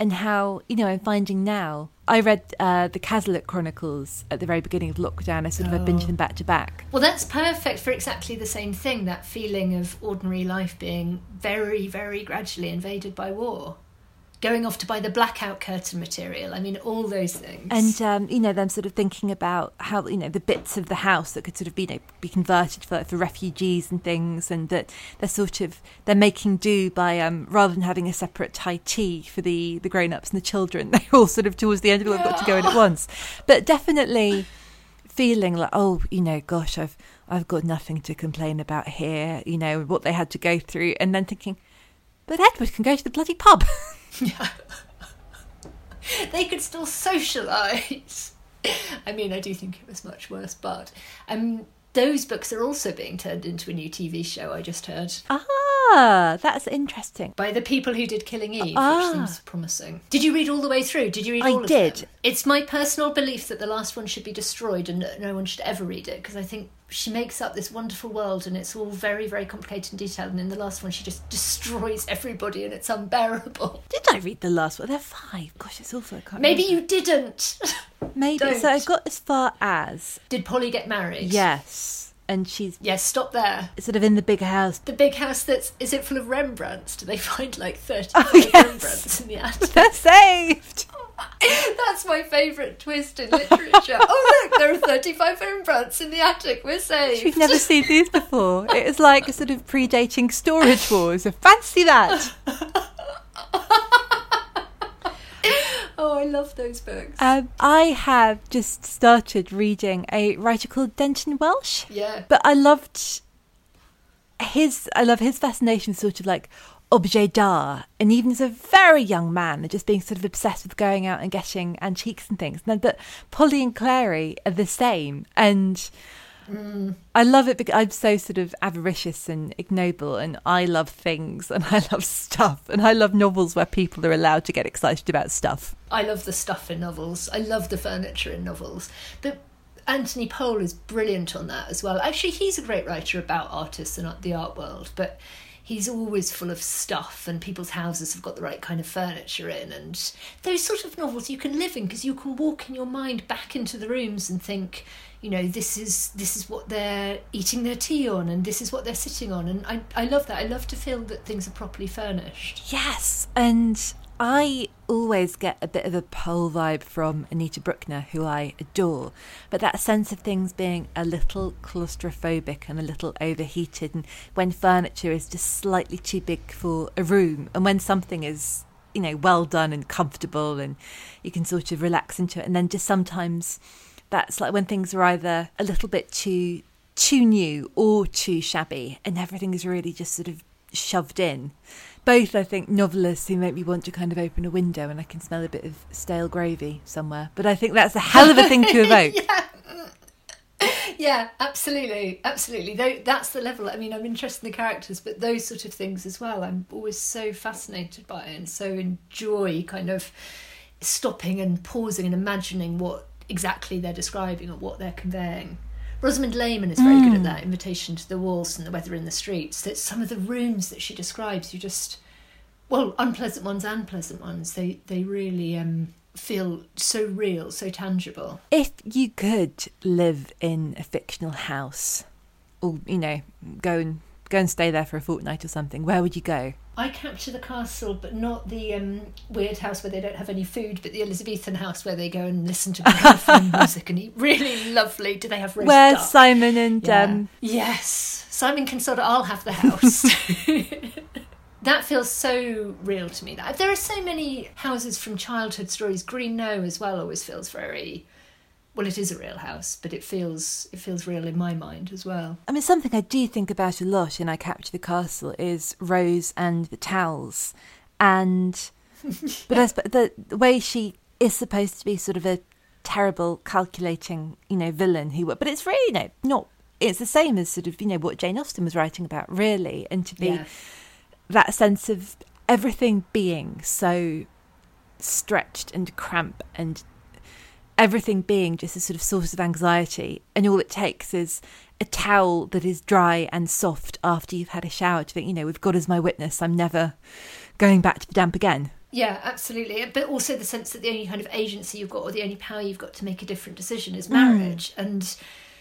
and how, I'm finding now. I read the Cazalet Chronicles at the very beginning of lockdown. I binged them back to back. Well, that's perfect for exactly the same thing, that feeling of ordinary life being very, very gradually invaded by war. Going off to buy the blackout curtain material. I mean, all those things. And, them sort of thinking about how, the bits of the house that could sort of be converted for refugees and things, and that they're making do by, rather than having a separate Thai tea for the grown-ups and the children, they all sort of towards the end of it have got to go in at once. But definitely feeling like, gosh, I've got nothing to complain about here, what they had to go through, and then thinking, but Edward can go to the bloody pub. Yeah. They could still socialise. I mean, I do think it was much worse, but those books are also being turned into a new TV show, I just heard. Ah, that's interesting. By the people who did Killing Eve, which seems promising. Did you read all the way through? Did you read all of them? I did. It's my personal belief that the last one should be destroyed and no one should ever read it, because I think she makes up this wonderful world and it's all very, very complicated and detailed, and in the last one she just destroys everybody and it's unbearable. Did I read the last one? They're 5. Gosh, it's awful. I can't Maybe remember. You didn't. Maybe. Don't. So I got as far as... Did Polly get married? Yes. And she's... Yes, stop there. Sort of in the big house. The big house is it full of Rembrandts? Do they find like 35 Rembrandts in the attic? They're saved! That's my favourite twist in literature. Oh look, there are 35 Rembrandts in the attic, we're saved. We've never seen these before. It was like a sort of predating Storage Wars. Fancy that! Oh, I love those books. I have just started reading a writer called Denton Welsh. Yeah. But I love his fascination, sort of like objet d'art, and even as a very young man, and just being sort of obsessed with going out and getting antiques and things. But Polly and Clary are the same, and I love it because I'm so sort of avaricious and ignoble, and I love things and I love stuff, and I love novels where people are allowed to get excited about stuff. I love the stuff in novels. I love the furniture in novels. But Anthony Powell is brilliant on that as well. Actually, he's a great writer about artists and the art world, but he's always full of stuff, and people's houses have got the right kind of furniture in, and those sort of novels you can live in because you can walk in your mind back into the rooms and think, this is what they're eating their tea on, and this is what they're sitting on, and I love that. I love to feel that things are properly furnished. Yes, and I always get a bit of a Powell vibe from Anita Bruckner, who I adore, but that sense of things being a little claustrophobic and a little overheated, and when furniture is just slightly too big for a room, and when something is, well done and comfortable and you can sort of relax into it, and then just sometimes that's like when things are either a little bit too new or too shabby and everything is really just sort of shoved in. Both, I think, novelists who make me want to kind of open a window and I can smell a bit of stale gravy somewhere. But I think that's a hell of a thing to evoke. Yeah, absolutely. That's the level. I mean, I'm interested in the characters, but those sort of things as well. I'm always so fascinated by it and so enjoy kind of stopping and pausing and imagining what exactly they're describing or what they're conveying. Rosamund Lehman is very good at that. Invitation to the Waltz and The Weather in the Streets. That some of the rooms that she describes, unpleasant ones and pleasant ones, they really feel so real, so tangible. If you could live in a fictional house, or go and stay there for a fortnight or something, where would you go? I capture the castle, but not the weird house where they don't have any food, but the Elizabethan house where they go and listen to gramophone music and eat really lovely. Do they have roast Where's duck? Simon and... Yes, Simon can sort of, I'll have the house. That feels so real to me. There are so many houses from childhood stories. Green Knowe as well always feels very... Well, it is a real house, but it feels real in my mind as well. I mean, something I do think about a lot in I Capture the Castle is Rose and the towels. And but the way she is supposed to be sort of a terrible, calculating, villain but it's really, not, it's the same as sort of, what Jane Austen was writing about, really. And to be that sense of everything being so stretched and cramped and everything being just a sort of source of anxiety, and all it takes is a towel that is dry and soft after you've had a shower to think, with God as my witness, I'm never going back to the damp again. Yeah, absolutely. But also the sense that the only kind of agency you've got, or the only power you've got to make a different decision, is marriage. And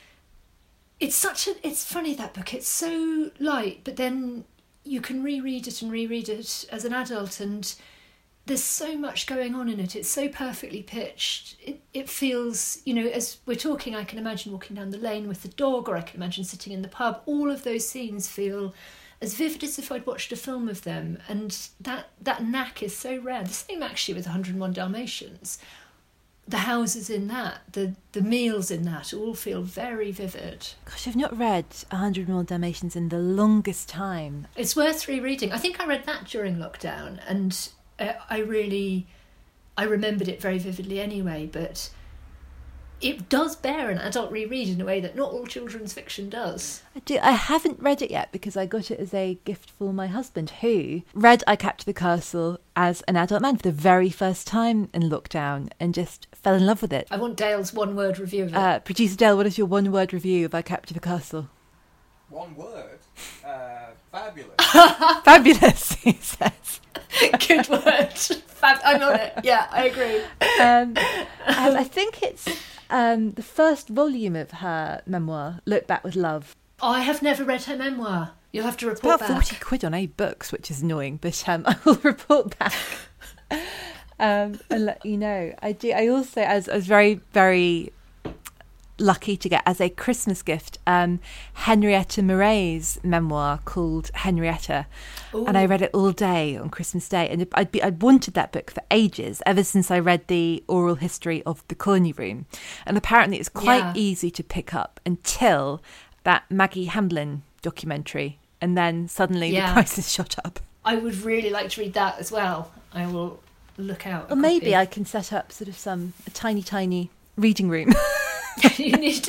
it's funny, that book. It's so light, but then you can reread it as an adult, and there's so much going on in it. It's so perfectly pitched. It feels, as we're talking, I can imagine walking down the lane with the dog, or I can imagine sitting in the pub. All of those scenes feel as vivid as if I'd watched a film of them. And that knack is so rare. The same actually with 101 Dalmatians. The houses in that, the meals in that, all feel very vivid. Gosh, I've not read 101 Dalmatians in the longest time. It's worth rereading. I think I read that during lockdown, and I remembered it very vividly anyway, but it does bear an adult reread in a way that not all children's fiction does. I haven't read it yet because I got it as a gift for my husband, who read I Captured the Castle as an adult man for the very first time in lockdown and just fell in love with it. I want Dale's one-word review of it. Producer Dale, what is your one-word review of I Captured the Castle? One word? Fabulous. Fabulous, he says. Good word. I'm on it. Yeah, I agree. I think it's the first volume of her memoir, Look Back with Love. I have never read her memoir. You'll have to report back. About 40 quid on A-Books, which is annoying, but I will report back and let you know. I also, I was very, very lucky to get as a Christmas gift Henrietta Murray's memoir called Henrietta. Ooh. And I read it all day on Christmas Day, and I'd wanted that book for ages, ever since I read the oral history of the Colony Room, and apparently it's quite easy to pick up until that Maggie Hamblin documentary, and then suddenly the prices shot up. I would really like to read that as well. I will look out. Or maybe I can set up sort of a tiny reading room. You need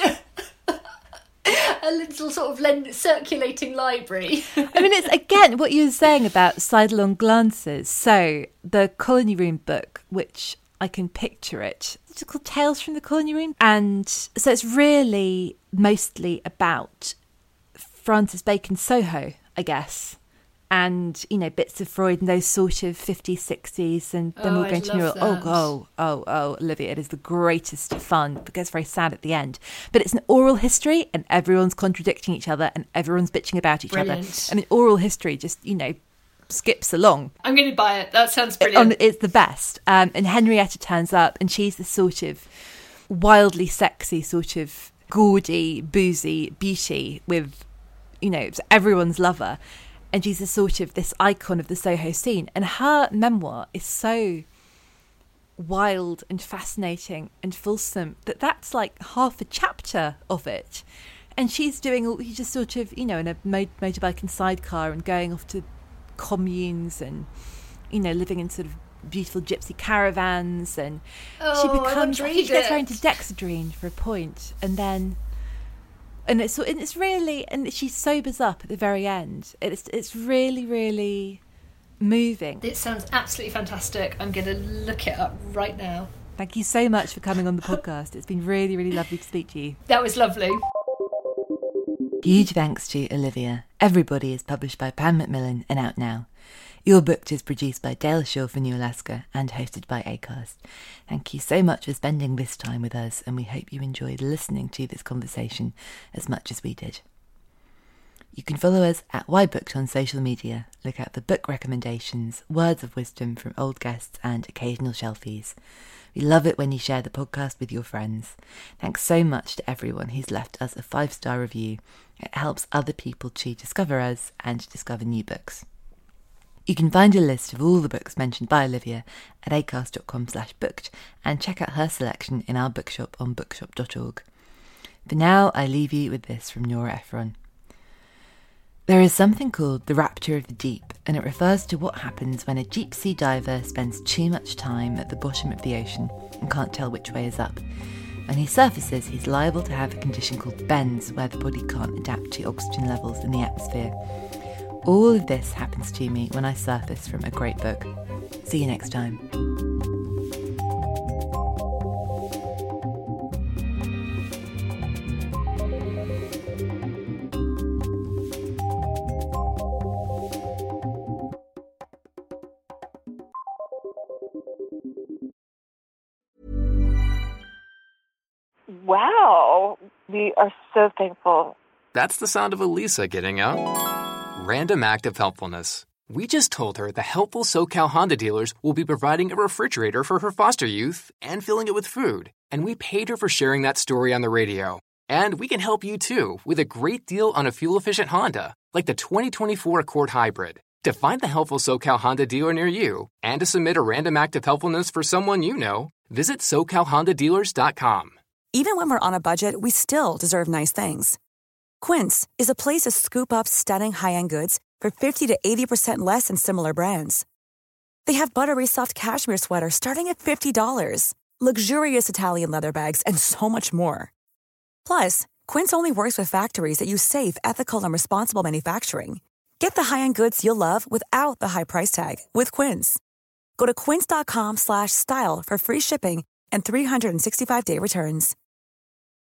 a little sort of circulating library. I mean, it's again what you were saying about sidelong glances. So the Colony Room book, which I can picture it's called Tales from the Colony Room. And so it's really mostly about Francis Bacon's Soho, I guess. And, bits of Freud and those sort of 50s, 60s. And then we're going to Neural. Oh, Olivia, it is the greatest fun. It gets very sad at the end. But it's an oral history and everyone's contradicting each other and everyone's bitching about each other. I mean, oral history just, skips along. I'm going to buy it. That sounds brilliant. It's the best. And Henrietta turns up and she's this sort of wildly sexy, sort of gaudy, boozy beauty with, everyone's lover. And she's a sort of this icon of the Soho scene. And her memoir is so wild and fascinating and fulsome that's like half a chapter of it. And she's doing all, just sort of, in a motorbike and sidecar and going off to communes and, living in sort of beautiful gypsy caravans. And she gets her into Dexedrine for a point. And then... And it's really, and she sobers up at the very end. It's really, really moving. It sounds absolutely fantastic. I'm going to look it up right now. Thank you so much for coming on the podcast. It's been really, really lovely to speak to you. That was lovely. Huge thanks to Olivia. Everybody is published by Pan Macmillan and out now. Your Booked is produced by Dale Shaw for New Alaska and hosted by Acast. Thank you so much for spending this time with us, and we hope you enjoyed listening to this conversation as much as we did. You can follow us at YBooked on social media. Look out for book recommendations, words of wisdom from old guests, and occasional shelfies. We love it when you share the podcast with your friends. Thanks so much to everyone who's left us a 5-star review. It helps other people to discover us and discover new books. You can find a list of all the books mentioned by Olivia at acast.com/booked and check out her selection in our bookshop on bookshop.org. For now, I leave you with this from Nora Ephron. There is something called the rapture of the deep, and it refers to what happens when a deep sea diver spends too much time at the bottom of the ocean and can't tell which way is up. When he surfaces, he's liable to have a condition called bends, where the body can't adapt to oxygen levels in the atmosphere. All of this happens to me when I surface from a great book. See you next time. Wow. We are so thankful. That's the sound of Elisa getting a random act of helpfulness. We just told her the helpful SoCal Honda dealers will be providing a refrigerator for her foster youth and filling it with food. And we paid her for sharing that story on the radio. And we can help you too with a great deal on a fuel-efficient Honda, like the 2024 Accord Hybrid. To find the helpful SoCal Honda dealer near you and to submit a random act of helpfulness for someone you know, visit SoCalHondaDealers.com. Even when we're on a budget, we still deserve nice things. Quince is a place to scoop up stunning high-end goods for 50 to 80% less than similar brands. They have buttery soft cashmere sweaters starting at $50, luxurious Italian leather bags, and so much more. Plus, Quince only works with factories that use safe, ethical, and responsible manufacturing. Get the high-end goods you'll love without the high price tag with Quince. Go to quince.com/style for free shipping and 365-day returns.